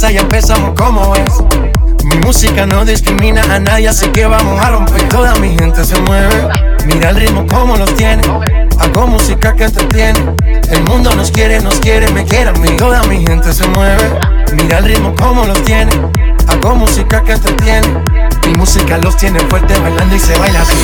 empieza, ya empezamos como es. Mi música no discrimina a nadie, así que vamos a romper. Toda mi gente se mueve, mira el ritmo como los tiene. Hago música que entretiene. El mundo nos quiere, me quiere a mí. Toda mi gente se mueve, mira el ritmo como los tiene. Hago música que entretiene. Mi música los tiene fuerte bailando y se baila así.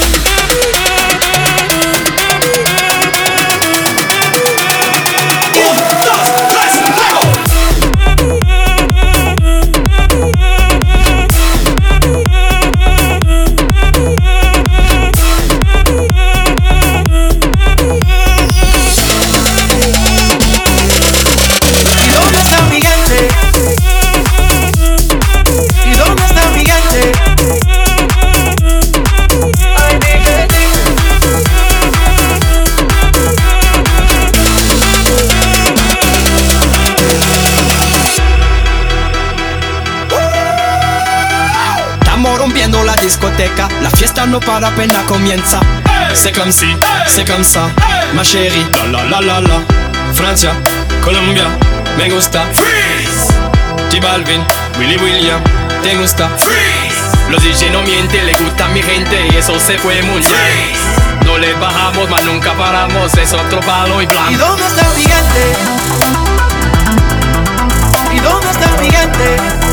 Rompiendo la discoteca, la fiesta no para, apenas comienza. C'est comme si, c'est comme ça, ma chérie. La la la la la. Francia, Colombia, me gusta. Freeze. J Balvin, Willy William, te gusta. Freeze. Los DJ no mienten, le gusta a mi gente y eso se fue muy bien. No le bajamos, mas nunca paramos, es otro palo y blanco. ¿Y dónde está el gigante? ¿Y dónde está el gigante?